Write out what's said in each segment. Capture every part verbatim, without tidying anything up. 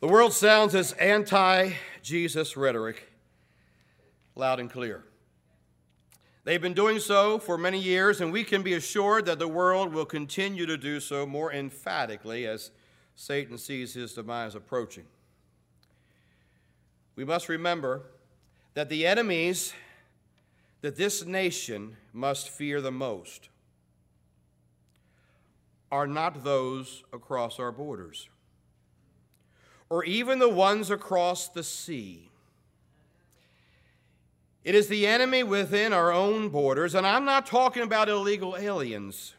The world sounds its anti-Jesus rhetoric loud and clear. They've been doing so for many years, and we can be assured that the world will continue to do so more emphatically as Satan sees his demise approaching. We must remember that the enemies that this nation must fear the most are not those across our borders, or even the ones across the sea. It is the enemy within our own borders, and I'm not talking about illegal aliens,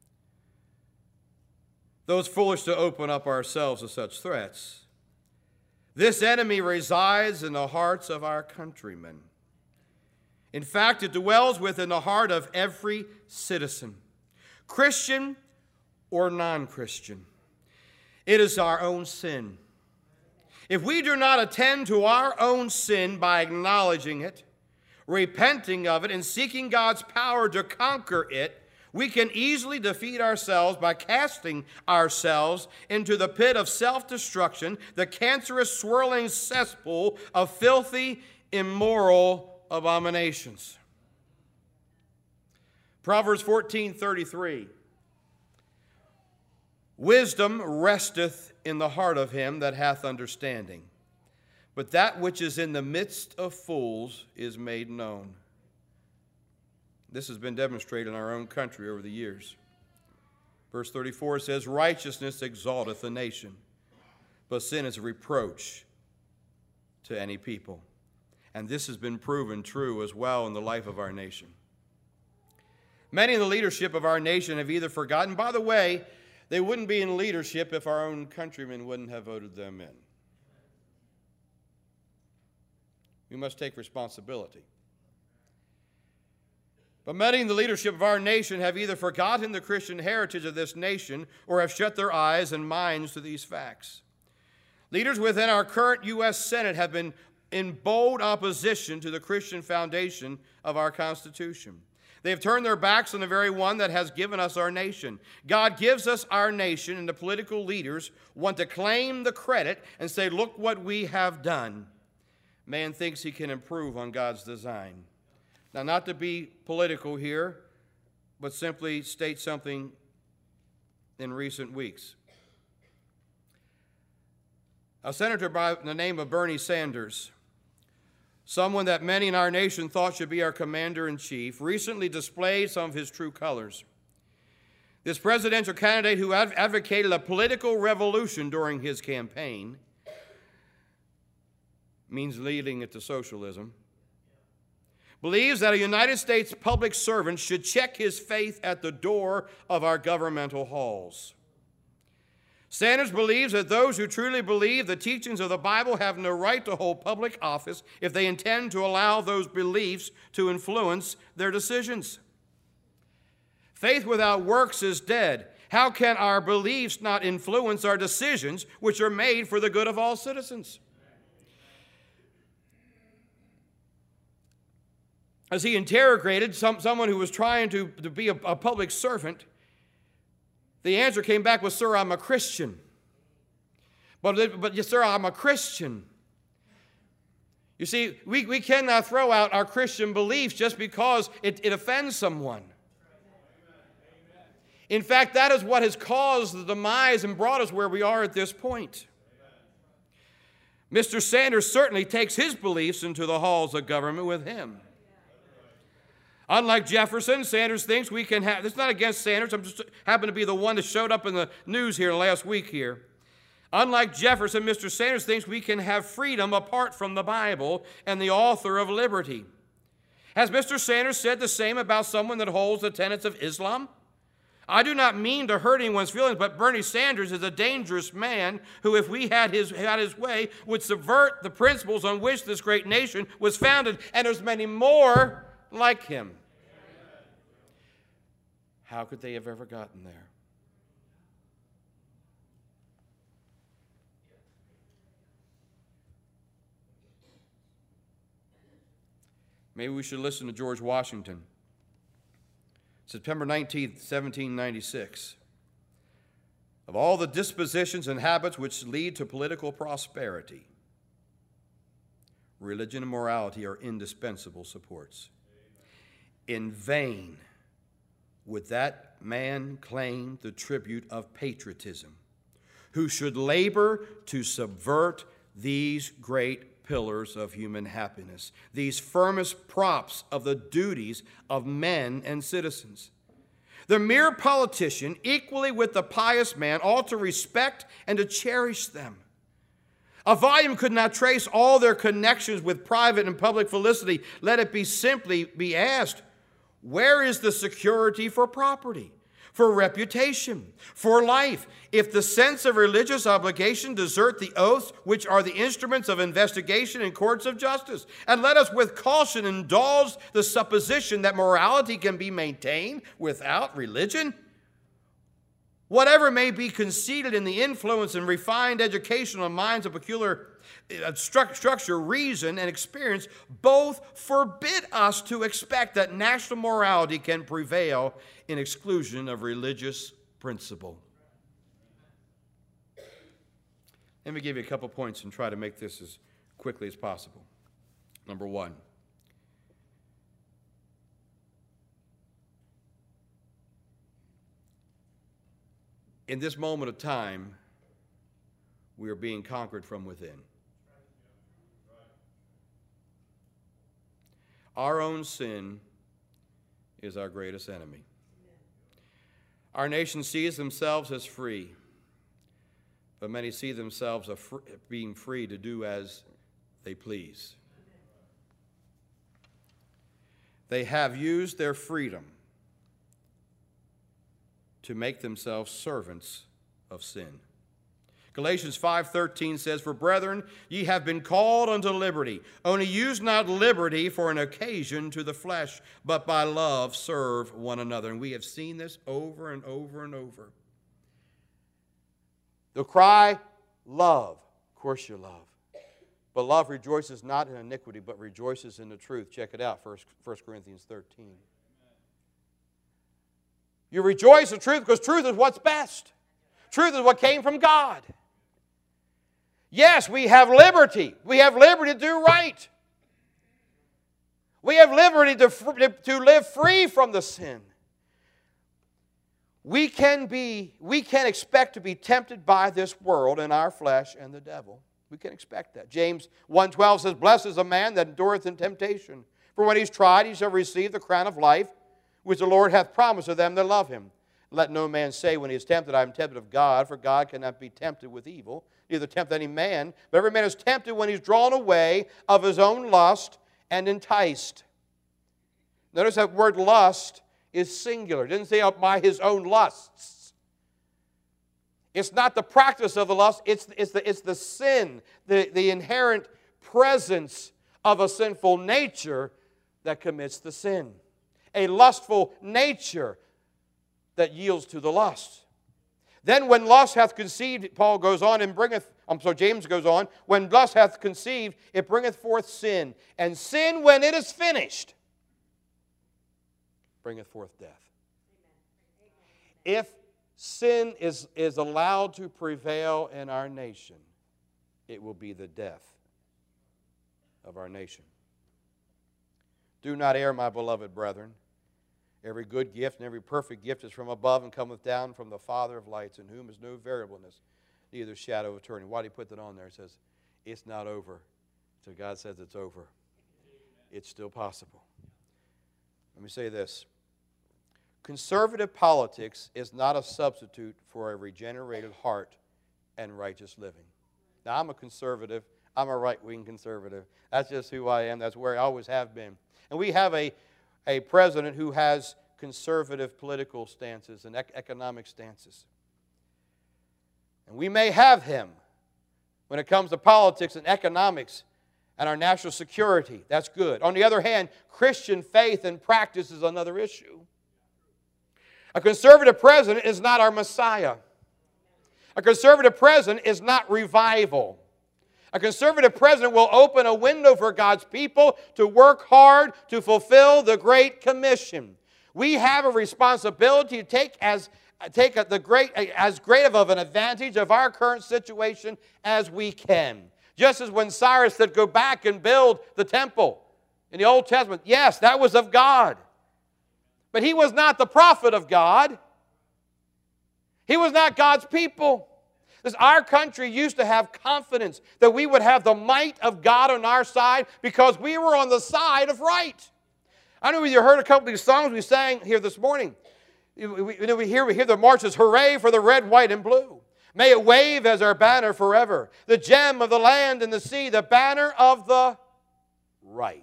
those foolish to open up ourselves to such threats. This enemy resides in the hearts of our countrymen. In fact, it dwells within the heart of every citizen, Christian or non-Christian. It is our own sin. If we do not attend to our own sin by acknowledging it, repenting of it, and seeking God's power to conquer it, we can easily defeat ourselves by casting ourselves into the pit of self-destruction, the cancerous, swirling cesspool of filthy, immoral abominations. Proverbs fourteen thirty-three. Wisdom resteth in the heart of him that hath understanding, but that which is in the midst of fools is made known. This has been demonstrated in our own country over the years. Verse thirty-four says, righteousness exalteth a nation, but sin is a reproach to any people. And this has been proven true as well in the life of our nation. Many in the leadership of our nation have either forgotten, by the way, they wouldn't be in leadership if our own countrymen wouldn't have voted them in. We must take responsibility. But many in the leadership of our nation have either forgotten the Christian heritage of this nation or have shut their eyes and minds to these facts. Leaders within our current U S Senate have been in bold opposition to the Christian foundation of our Constitution. They have turned their backs on the very one that has given us our nation. God gives us our nation, and the political leaders want to claim the credit and say, look what we have done. Man thinks he can improve on God's design. Now, not to be political here, but simply state something in recent weeks. A senator by the name of Bernie Sanders, someone that many in our nation thought should be our commander-in-chief, recently displayed some of his true colors. This presidential candidate who advocated a political revolution during his campaign, means leading it to socialism, believes that a United States public servant should check his faith at the door of our governmental halls. Sanders believes that those who truly believe the teachings of the Bible have no right to hold public office if they intend to allow those beliefs to influence their decisions. Faith without works is dead. How can our beliefs not influence our decisions, which are made for the good of all citizens? As he interrogated some, someone who was trying to, to be a, a public servant, the answer came back with, sir, I'm a Christian. But, but yes, sir, I'm a Christian. You see, we, we cannot throw out our Christian beliefs just because it, it offends someone. In fact, that is what has caused the demise and brought us where we are at this point. Mister Sanders certainly takes his beliefs into the halls of government with him. Unlike Jefferson, Sanders thinks we can have, it's not against Sanders, I'm just happen to be the one that showed up in the news here last week here. Unlike Jefferson, Mister Sanders thinks we can have freedom apart from the Bible and the author of liberty. Has Mister Sanders said the same about someone that holds the tenets of Islam? I do not mean to hurt anyone's feelings, but Bernie Sanders is a dangerous man who, if we had his, had his way, would subvert the principles on which this great nation was founded, and there's many more like him. How could they have ever gotten there? Maybe we should listen to George Washington. September nineteenth, seventeen ninety-six. of all the dispositions and habits which lead to political prosperity, religion and morality are indispensable supports. In vain would that man claim the tribute of patriotism, who should labor to subvert these great pillars of human happiness, these firmest props of the duties of men and citizens. The mere politician, equally with the pious man, ought to respect and to cherish them. A volume could not trace all their connections with private and public felicity. Let it be simply be asked, where is the security for property, for reputation, for life, if the sense of religious obligation desert the oaths which are the instruments of investigation in courts of justice? And let us with caution indulge the supposition that morality can be maintained without religion. Whatever may be conceded in the influence and refined educational minds of peculiar uh, stru- structure, reason, and experience, both forbid us to expect that national morality can prevail in exclusion of religious principle. Let me give you a couple points and try to make this as quickly as possible. Number one. In this moment of time, we are being conquered from within. Our own sin is our greatest enemy. Our nation sees themselves as free, but many see themselves as being free to do as they please. They have used their freedom to make themselves servants of sin. Galatians five thirteen says, "For brethren, ye have been called unto liberty. Only use not liberty for an occasion to the flesh, but by love serve one another." And we have seen this over and over and over. The cry, love. Of course you love. But love rejoices not in iniquity, but rejoices in the truth. Check it out, First Corinthians thirteen. You rejoice in truth because truth is what's best. Truth is what came from God. Yes, we have liberty. We have liberty to do right. We have liberty to, to live free from the sin. We can be, we can expect to be tempted by this world and our flesh and the devil. We can expect that. James one twelve says, "Blessed is a man that endureth in temptation. For when he's tried, he shall receive the crown of life, which the Lord hath promised to them that love him. Let no man say when he is tempted, I am tempted of God, for God cannot be tempted with evil, neither tempt any man. But every man is tempted when he's drawn away of his own lust and enticed." Notice that word lust is singular. It didn't say by his own lusts. It's not the practice of the lust, it's, it's, the, it's the sin, the, the inherent presence of a sinful nature that commits the sin. A lustful nature that yields to the lust. Then when lust hath conceived, Paul goes on and bringeth, I'm sorry, James goes on, when lust hath conceived, it bringeth forth sin. And sin, when it is finished, bringeth forth death. If sin is, is allowed to prevail in our nation, it will be the death of our nation. Do not err, my beloved brethren. Every good gift and every perfect gift is from above and cometh down from the Father of lights, in whom is no variableness, neither shadow of turning. Why did he put that on there? It says, it's not over. So God says it's over. It's still possible. Let me say this. Conservative politics is not a substitute for a regenerated heart and righteous living. Now, I'm a conservative. I'm a right-wing conservative. That's just who I am. That's where I always have been. And we have a, a president who has conservative political stances and ec- economic stances. And we may have him when it comes to politics and economics and our national security. That's good. On the other hand, Christian faith and practice is another issue. A conservative president is not our Messiah. A conservative president is not revival. A conservative president will open a window for God's people to work hard to fulfill the Great Commission. We have a responsibility to take as, take a, the great, as great of an advantage of our current situation as we can. Just as when Cyrus said, go back and build the temple in the Old Testament. Yes, that was of God. But he was not the prophet of God. He was not God's people. This, our country used to have confidence that we would have the might of God on our side because we were on the side of right. I don't know if you heard a couple of these songs we sang here this morning. We, we, we, hear, we hear the marches, hooray for the red, white, and blue. May it wave as our banner forever. The gem of the land and the sea, the banner of the right.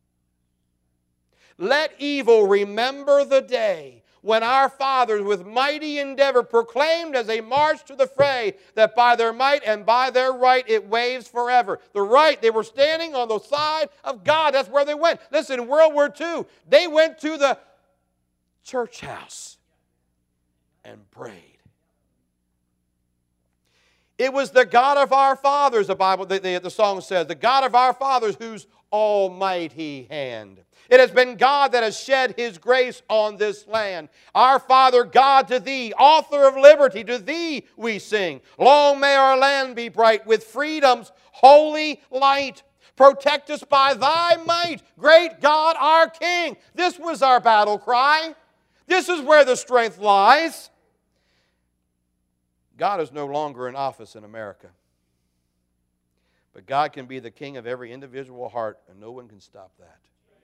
Let evil remember the day when our fathers with mighty endeavor proclaimed as they marched to the fray that by their might and by their right it waves forever. The right, they were standing on the side of God. That's where they went. Listen, in World War Two, they went to the church house and prayed. It was the God of our fathers, the Bible, the, the, the song says, the God of our fathers whose almighty hand. It has been God that has shed His grace on this land. Our Father God, to Thee, author of liberty, to Thee we sing. Long may our land be bright with freedom's holy light. Protect us by Thy might, great God our King. This was our battle cry. This is where the strength lies. God is no longer in office in America. But God can be the king of every individual heart, and no one can stop that.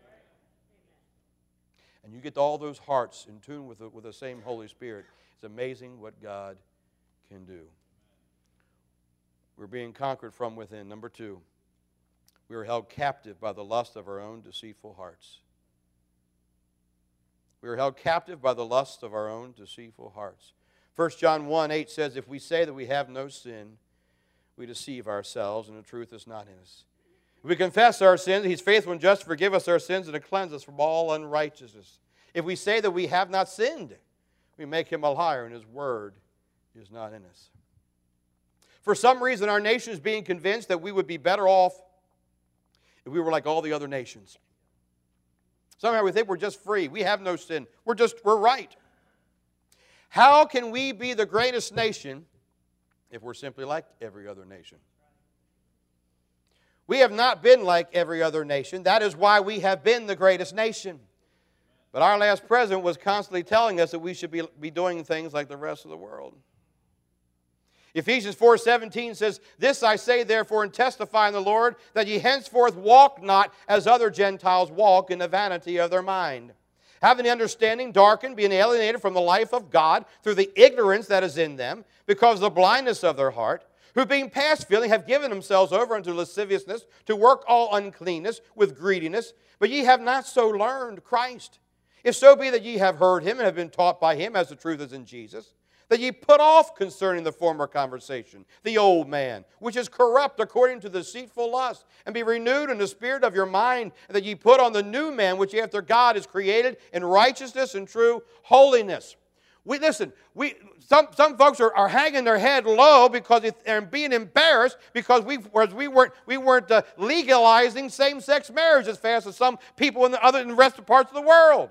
And you get all those hearts in tune with the, with the same Holy Spirit. It's amazing what God can do. We're being conquered from within. Number two, we are held captive by the lust of our own deceitful hearts. We are held captive by the lust of our own deceitful hearts. First John one eight says, if we say that we have no sin, we deceive ourselves, and the truth is not in us. If we confess our sins, He's faithful and just to forgive us our sins and to cleanse us from all unrighteousness. If we say that we have not sinned, we make Him a liar, and His word is not in us. For some reason, our nation is being convinced that we would be better off if we were like all the other nations. Somehow we think we're just free. We have no sin. We're just, we're right. How can we be the greatest nation if we're simply like every other nation? We have not been like every other nation. That is why we have been the greatest nation. But our last president was constantly telling us that we should be, be doing things like the rest of the world. Ephesians four seventeen says, this I say therefore and testify in the Lord, that ye henceforth walk not as other Gentiles walk in the vanity of their mind. Having the understanding darkened, being alienated from the life of God through the ignorance that is in them, because of the blindness of their heart, who being past feeling have given themselves over unto lasciviousness, to work all uncleanness with greediness. But ye have not so learned Christ. If so be that ye have heard Him and have been taught by Him, as the truth is in Jesus, that ye put off concerning the former conversation the old man, which is corrupt according to the deceitful lust, and be renewed in the spirit of your mind, and that ye put on the new man, which after God is created in righteousness and true holiness. We listen. We some some folks are, are hanging their head low because they're being embarrassed because we whereas we weren't we weren't uh, legalizing same-sex marriage as fast as some people in the other in the rest of parts of the world.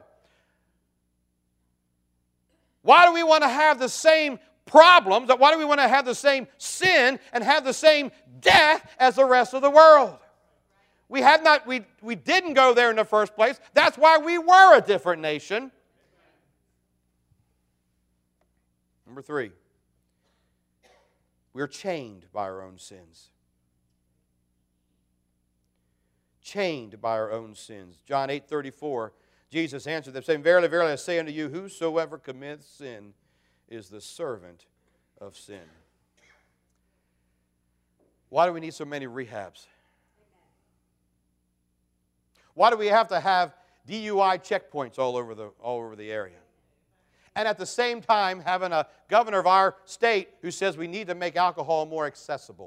Why do we want to have the same problems? Why do we want to have the same sin and have the same death as the rest of the world? We have not. We we didn't go there in the first place. That's why we were a different nation. Number three, we're chained by our own sins. Chained by our own sins. John eight thirty-four, Jesus answered them, saying, verily, verily, I say unto you, whosoever committeth sin is the servant of sin. Why do we need so many rehabs? Why do we have to have D U I checkpoints all over the, all over the area? And at the same time, having a governor of our state who says we need to make alcohol more accessible.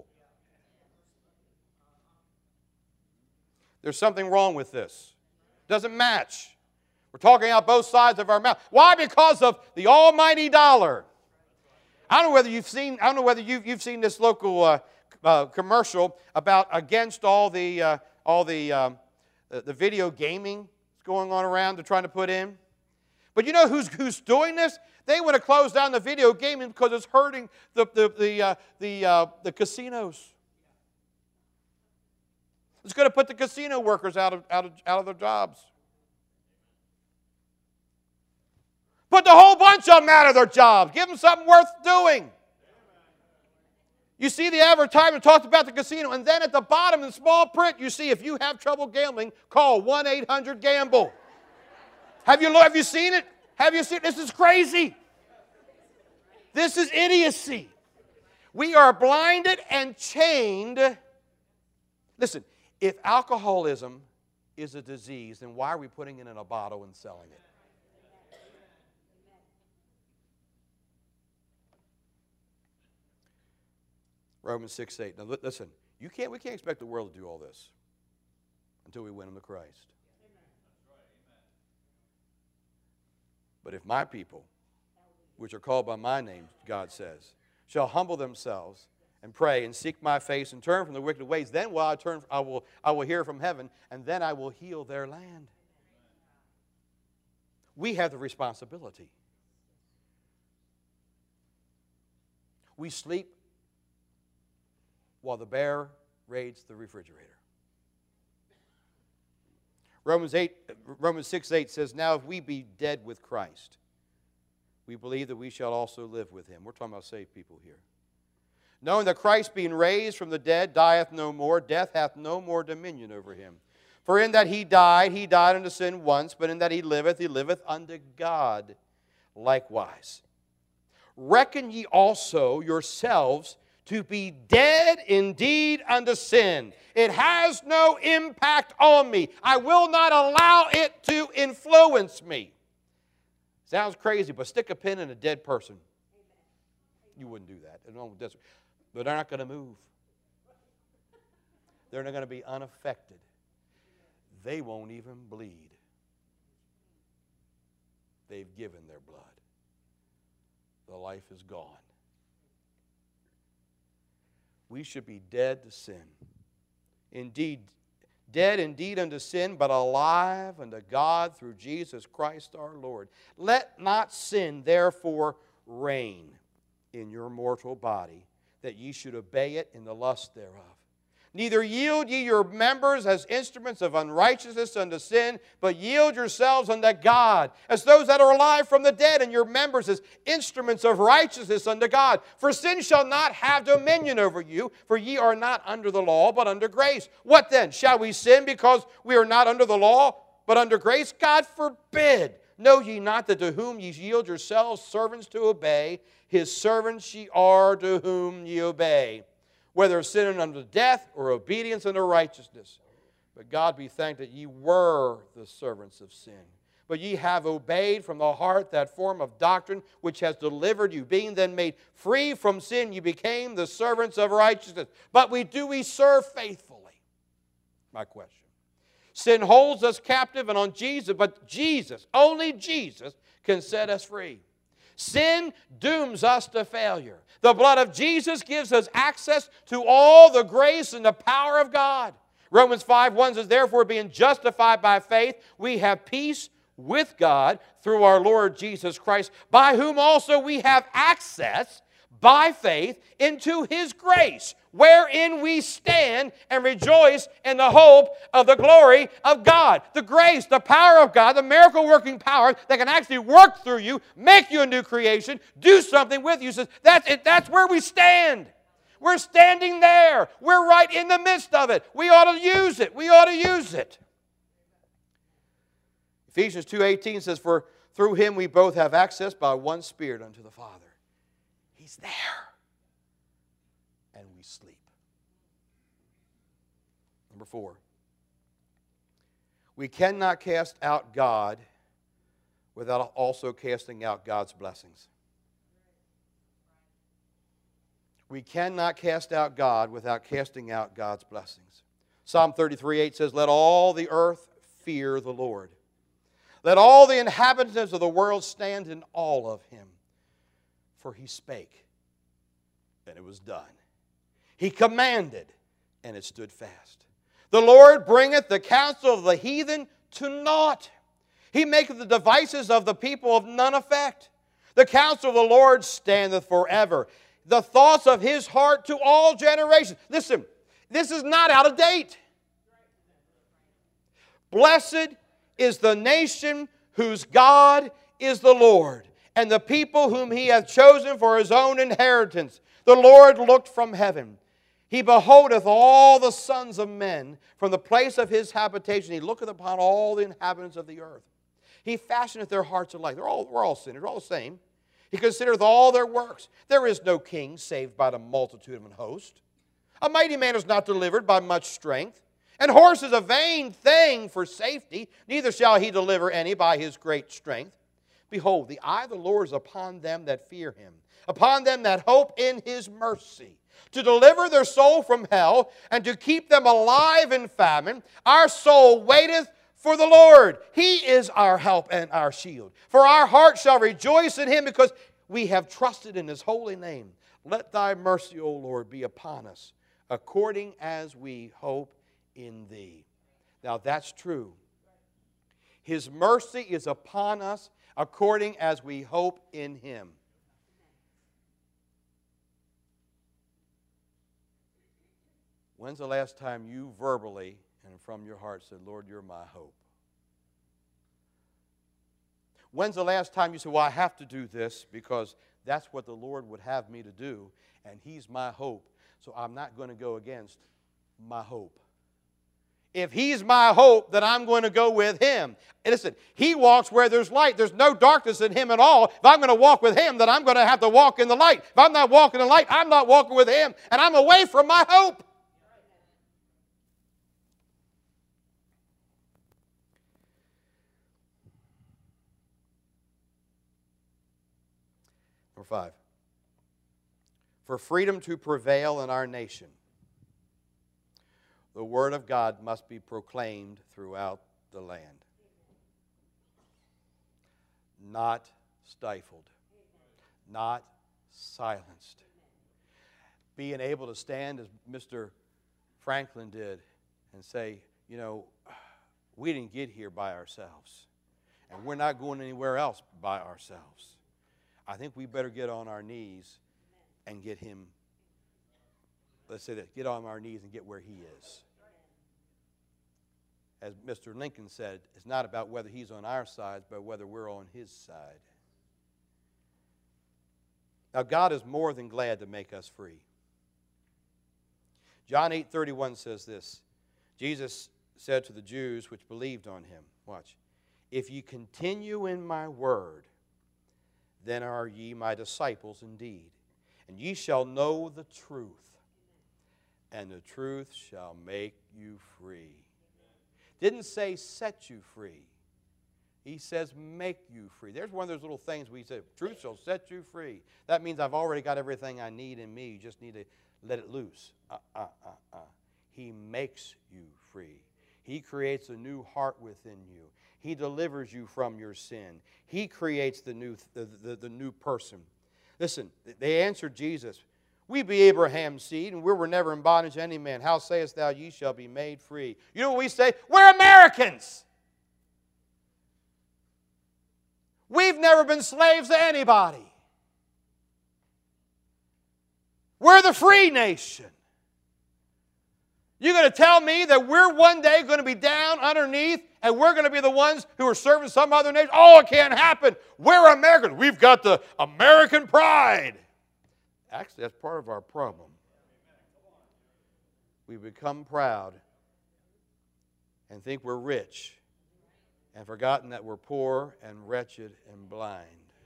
There's something wrong with this. Doesn't match. We're talking out both sides of our mouth. Why? Because of the almighty dollar. I don't know whether you've seen. I don't know whether you've, you've seen this local uh, uh, commercial about against all the uh, all the, um, the the video gaming that's going on around. They're trying to put in. But you know who's, who's doing this? They want to close down the video gaming because it's hurting the, the, the, uh, the, uh, the casinos. It's going to put the casino workers out of, out of, out of their jobs. Put the whole bunch of them out of their jobs. Give them something worth doing. You see the advertisement talks about the casino, and then at the bottom in small print, you see if you have trouble gambling, call one eight hundred gamble. Have you, have you seen it? Have you seen it? This is crazy. This is idiocy. We are blinded and chained. Listen, if alcoholism is a disease, then why are we putting it in a bottle and selling it? Romans six eight. Now listen, you can't, we can't expect the world to do all this until we win them to Christ. But if my people, which are called by my name, God says, shall humble themselves and pray and seek my face and turn from the wicked ways, then will I turn, I will, I will hear from heaven, and then I will heal their land. We have the responsibility. We sleep while the bear raids the refrigerator. Romans eight, Romans six eight says, now if we be dead with Christ, we believe that we shall also live with him. We're talking about saved people here. Knowing that Christ being raised from the dead dieth no more, death hath no more dominion over him. For in that he died, he died unto sin once, but in that he liveth, he liveth unto God likewise. Reckon ye also yourselves to be dead indeed unto sin. It has no impact on me. I will not allow it to influence me. Sounds crazy, but stick a pin in a dead person. You wouldn't do that. But they're not going to move. They're not going to be unaffected. They won't even bleed. They've given their blood. The life is gone. We should be dead to sin. Indeed, dead indeed unto sin, but alive unto God through Jesus Christ our Lord. Let not sin therefore reign in your mortal body, that ye should obey it in the lust thereof. Neither yield ye your members as instruments of unrighteousness unto sin, but yield yourselves unto God, as those that are alive from the dead, and your members as instruments of righteousness unto God. For sin shall not have dominion over you, for ye are not under the law, but under grace. What then? Shall we sin because we are not under the law, but under grace? God forbid. Know ye not that to whom ye yield yourselves servants to obey, his servants ye are to whom ye obey, whether sinning unto death or obedience unto righteousness. But God be thanked that ye were the servants of sin. But ye have obeyed from the heart that form of doctrine which has delivered you. Being then made free from sin, ye became the servants of righteousness. But we do we serve faithfully? My question. Sin holds us captive and on Jesus, but Jesus, only Jesus, can set us free. Sin dooms us to failure. The blood of Jesus gives us access to all the grace and the power of God. Romans five one says, therefore, being justified by faith, we have peace with God through our Lord Jesus Christ, by whom also we have access by faith into His grace, wherein we stand and rejoice in the hope of the glory of God. The grace, the power of God, the miracle-working power that can actually work through you, make you a new creation, do something with you. Says that's it, that's where we stand. We're standing there. We're right in the midst of it. We ought to use it. We ought to use it. Ephesians two eighteen says, for through Him we both have access by one Spirit unto the Father. He's there. And we sleep. Number four. We cannot cast out God without also casting out God's blessings. We cannot cast out God without casting out God's blessings. Psalm thirty-three eight says, let all the earth fear the Lord. Let all the inhabitants of the world stand in awe of Him. For He spake, and it was done. He commanded, and it stood fast. The Lord bringeth the counsel of the heathen to naught. He maketh the devices of the people of none effect. The counsel of the Lord standeth forever. The thoughts of his heart to all generations. Listen, this is not out of date. Blessed is the nation whose God is the Lord, and the people whom he hath chosen for his own inheritance. The Lord looked from heaven. He beholdeth all the sons of men from the place of his habitation. He looketh upon all the inhabitants of the earth. He fashioneth their hearts alike. They're all, we're all sinners, we're all the same. He considereth all their works. There is no king saved by the multitude of an host. A mighty man is not delivered by much strength. And horse is a vain thing for safety, neither shall he deliver any by his great strength. Behold, the eye of the Lord is upon them that fear him, upon them that hope in his mercy, to deliver their soul from hell, and to keep them alive in famine. Our soul waiteth for the Lord. He is our help and our shield. For our heart shall rejoice in him, because we have trusted in his holy name. Let thy mercy, O Lord, be upon us, according as we hope in thee. Now that's true. His mercy is upon us according as we hope in him. When's the last time you verbally and from your heart said, Lord, you're my hope? When's the last time you said, well, I have to do this because that's what the Lord would have me to do, and he's my hope, so I'm not going to go against my hope. If he's my hope, then I'm going to go with him. And listen, he walks where there's light. There's no darkness in him at all. If I'm going to walk with him, then I'm going to have to walk in the light. If I'm not walking in the light, I'm not walking with him, and I'm away from my hope. Number five. For freedom to prevail in our nation, the Word of God must be proclaimed throughout the land. Not stifled. Not silenced. Being able to stand as Mister Franklin did and say, you know, we didn't get here by ourselves. And we're not going anywhere else by ourselves. I think we better get on our knees and get him, let's say that, get on our knees and get where he is. As Mister Lincoln said, it's not about whether he's on our side, but whether we're on his side. Now, God is more than glad to make us free. John eight thirty-one says this. Jesus said to the Jews which believed on him, watch, if ye continue in my word, then are ye my disciples indeed, and ye shall know the truth, and the truth shall make you free. Didn't say set you free. He says make you free. There's one of those little things we say, truth shall set you free. That means I've already got everything I need in me. You just need to let it loose. Uh, uh, uh, uh. He makes you free. He creates a new heart within you. He delivers you from your sin. He creates the new, the, the, the new person. Listen, they answered Jesus, we be Abraham's seed, and we were never in bondage to any man. How sayest thou, ye shall be made free? You know what we say? We're Americans. We've never been slaves to anybody. We're the free nation. You're going to tell me that we're one day going to be down underneath and we're going to be the ones who are serving some other nation? Oh, it can't happen. We're Americans. We've got the American pride. Actually, that's part of our problem. We become proud and think we're rich and forgotten that we're poor and wretched and blind.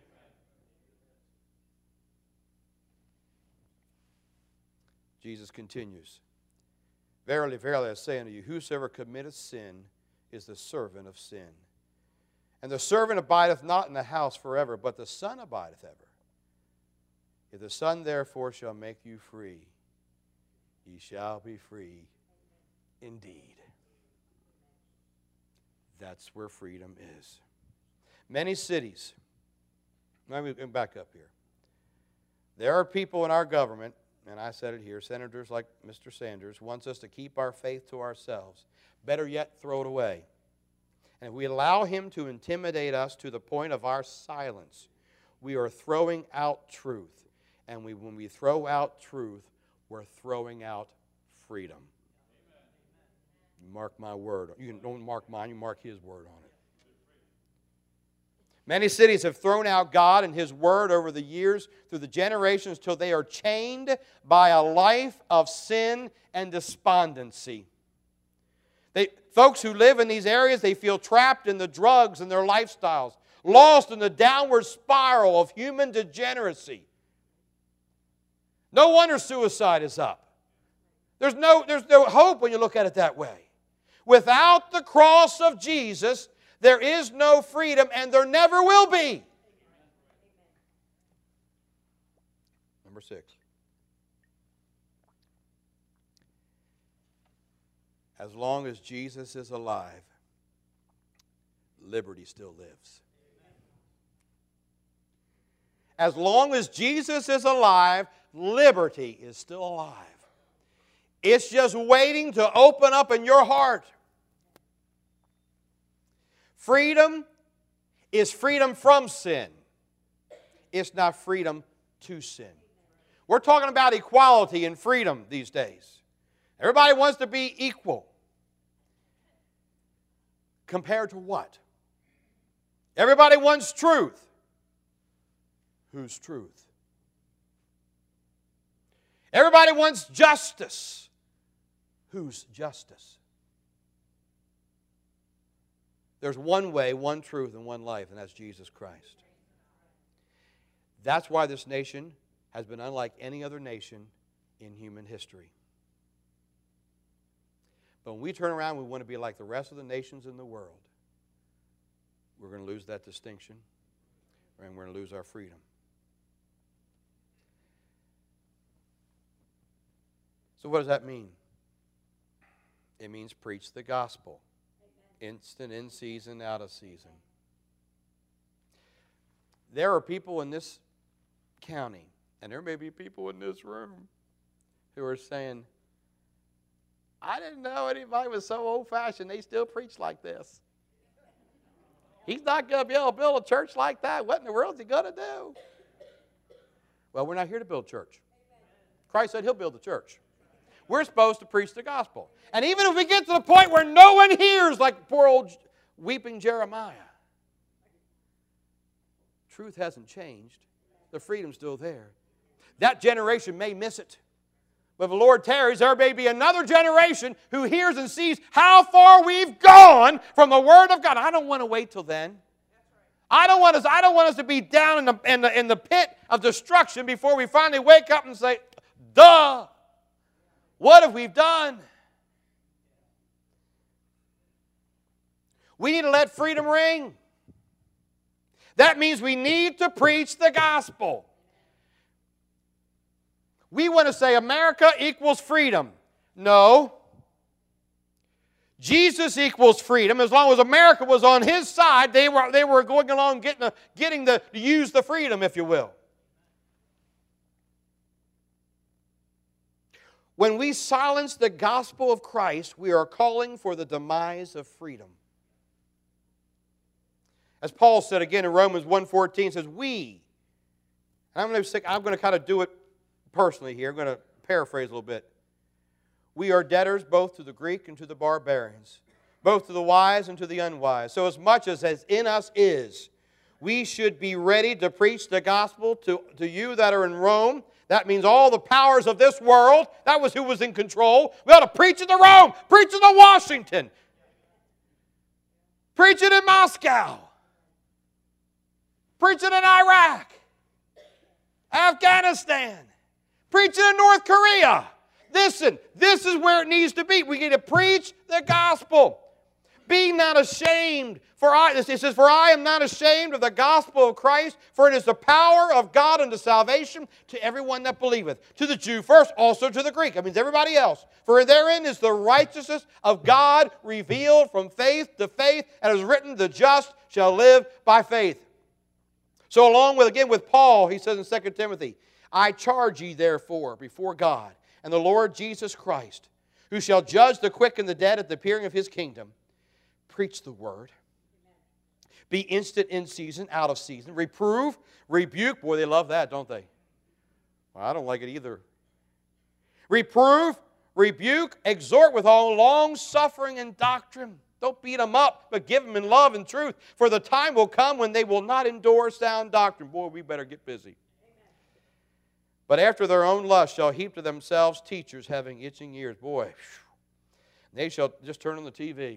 Jesus continues. Verily, verily, I say unto you, whosoever committeth sin is the servant of sin. And the servant abideth not in the house forever, but the Son abideth ever. If the Son therefore shall make you free, ye shall be free indeed. That's where freedom is. Many cities, let me back up here. There are people in our government, and I said it here, senators like Mister Sanders, wants us to keep our faith to ourselves. Better yet, throw it away. And if we allow him to intimidate us to the point of our silence, we are throwing out truth. And we, when we throw out truth, we're throwing out freedom. Mark my word. You don't mark mine, you mark his word on it. Many cities have thrown out God and his word over the years, through the generations, till they are chained by a life of sin and despondency. They, folks who live in these areas, they feel trapped in the drugs and their lifestyles, lost in the downward spiral of human degeneracy. No wonder suicide is up. There's no, there's no hope when you look at it that way. Without the cross of Jesus, there is no freedom, and there never will be. Number six. As long as Jesus is alive, liberty still lives. As long as Jesus is alive, liberty is still alive. It's just waiting to open up in your heart. Freedom is freedom from sin. It's not freedom to sin. We're talking about equality and freedom these days. Everybody wants to be equal. Compared to what? Everybody wants truth. Whose truth? Everybody wants justice. Whose justice? There's one way, one truth, and one life, and that's Jesus Christ. That's why this nation has been unlike any other nation in human history. But when we turn around, we want to be like the rest of the nations in the world. We're going to lose that distinction, and we're going to lose our freedom. So what does that mean? It means preach the gospel. Instant, in season, out of season. There are people in this county, and there may be people in this room, who are saying, I didn't know anybody was so old-fashioned, they still preach like this. He's not going to be able to build a church like that. What in the world is he going to do? Well, we're not here to build church. Christ said he'll build the church. We're supposed to preach the gospel. And even if we get to the point where no one hears, like poor old weeping Jeremiah, truth hasn't changed. The freedom's still there. That generation may miss it. But if the Lord tarries, there may be another generation who hears and sees how far we've gone from the Word of God. I don't want to wait till then. I don't want us, I don't want us to be down in the, in the, in the pit of destruction before we finally wake up and say, duh, what have we done? We need to let freedom ring. That means we need to preach the gospel. We want to say America equals freedom. No. Jesus equals freedom. As long as America was on his side, they were, they were going along getting, a, getting the, to use the freedom, if you will. When we silence the gospel of Christ, we are calling for the demise of freedom. As Paul said again in Romans one fourteen, says, we, I'm going to, I'm going to kind of do it personally here. I'm going to paraphrase a little bit. We are debtors both to the Greek and to the barbarians, both to the wise and to the unwise. So as much as, as in us is, we should be ready to preach the gospel to, to you that are in Rome. That means all the powers of this world. That was who was in control. We ought to preach it to Rome, preach it to Washington, preach it in Moscow, preach it in Iraq, Afghanistan, preach it in North Korea. Listen, this is where it needs to be. We need to preach the gospel. Be not ashamed, for I, it says, for I am not ashamed of the gospel of Christ, for it is the power of God unto salvation to everyone that believeth. To the Jew first, also to the Greek. That means everybody else. For therein is the righteousness of God revealed from faith to faith, and it is written, the just shall live by faith. So along with, again, with Paul, he says in Second Timothy, I charge ye therefore before God and the Lord Jesus Christ, who shall judge the quick and the dead at the appearing of his kingdom, preach the word. Be instant in season, out of season. Reprove, rebuke. Boy, they love that, don't they? Well, I don't like it either. Reprove, rebuke, exhort with all long suffering and doctrine. Don't beat them up, but give them in love and truth. For the time will come when they will not endure sound doctrine. Boy, we better get busy. Amen. But after their own lust shall heap to themselves teachers having itching ears. Boy, whew, they shall just turn on the T V.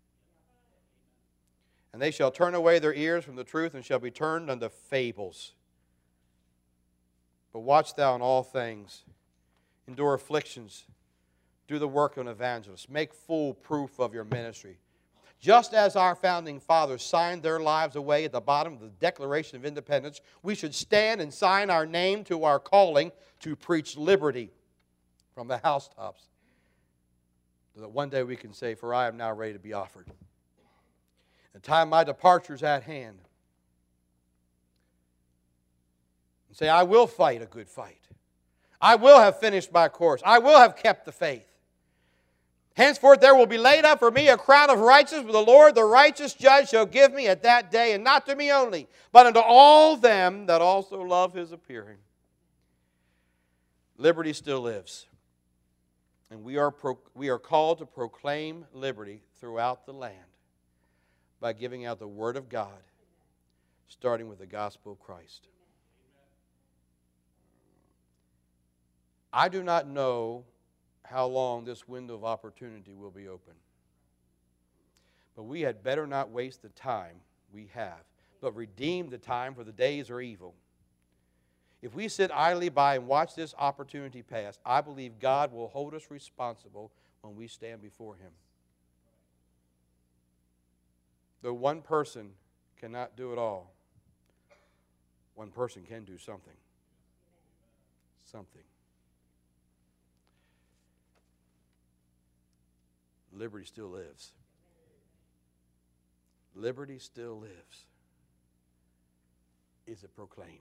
And they shall turn away their ears from the truth and shall be turned unto fables. But watch thou in all things. Endure afflictions. Do the work of an evangelist. Make full proof of your ministry. Just as our founding fathers signed their lives away at the bottom of the Declaration of Independence, we should stand and sign our name to our calling to preach liberty from the housetops. So that one day we can say, for I am now ready to be offered. The time of my departure is at hand. And say, I will fight a good fight. I will have finished my course. I will have kept the faith. Henceforth there will be laid up for me a crown of righteousness, with the Lord the righteous judge shall give me at that day, and not to me only, but unto all them that also love His appearing. Liberty still lives. And we are, pro- we are called to proclaim liberty throughout the land by giving out the Word of God, starting with the gospel of Christ. I do not know how long this window of opportunity will be open. But we had better not waste the time we have, but redeem the time, for the days are evil. If we sit idly by and watch this opportunity pass, I believe God will hold us responsible when we stand before Him. Though one person cannot do it all, one person can do something. Something. Liberty still lives. Liberty still lives. Is it proclaimed?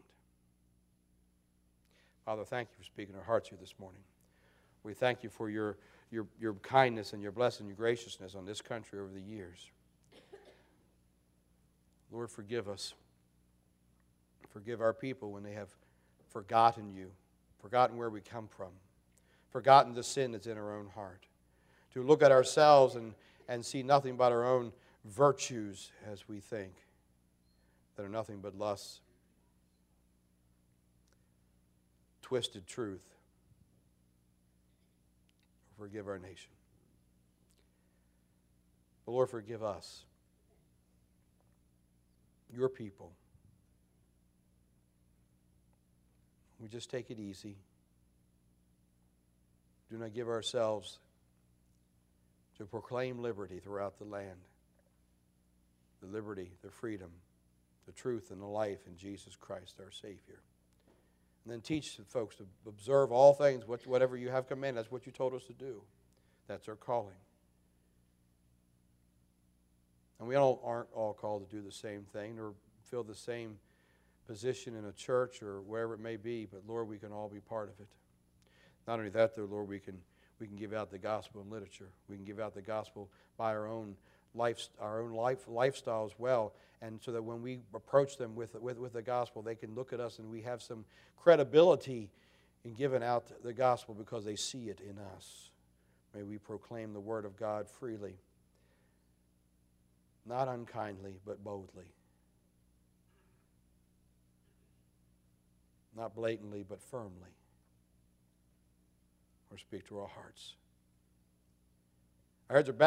Father, thank you for speaking our hearts here this morning. We thank you for your, your, your kindness and your blessing and your graciousness on this country over the years. Lord, forgive us. Forgive our people when they have forgotten you, forgotten where we come from, forgotten the sin that's in our own heart. To look at ourselves and, and see nothing but our own virtues as we think, that are nothing but lusts, twisted truth. Forgive our nation. But Lord, forgive us, your people. We just take it easy. Do not give ourselves to proclaim liberty throughout the land. The liberty, the freedom, the truth, and the life in Jesus Christ, our Savior. And then teach the folks to observe all things, whatever you have commanded. That's what you told us to do. That's our calling. And we all aren't all called to do the same thing or fill the same position in a church or wherever it may be, but Lord, we can all be part of it. Not only that, though, Lord, we can we can give out the gospel in literature. We can give out the gospel by our own life, our own life lifestyle as well, and so that when we approach them with with with the gospel, they can look at us and we have some credibility in giving out the gospel because they see it in us. May we proclaim the word of God freely, not unkindly, but boldly. Not blatantly, but firmly. Or speak to our hearts. Our heads are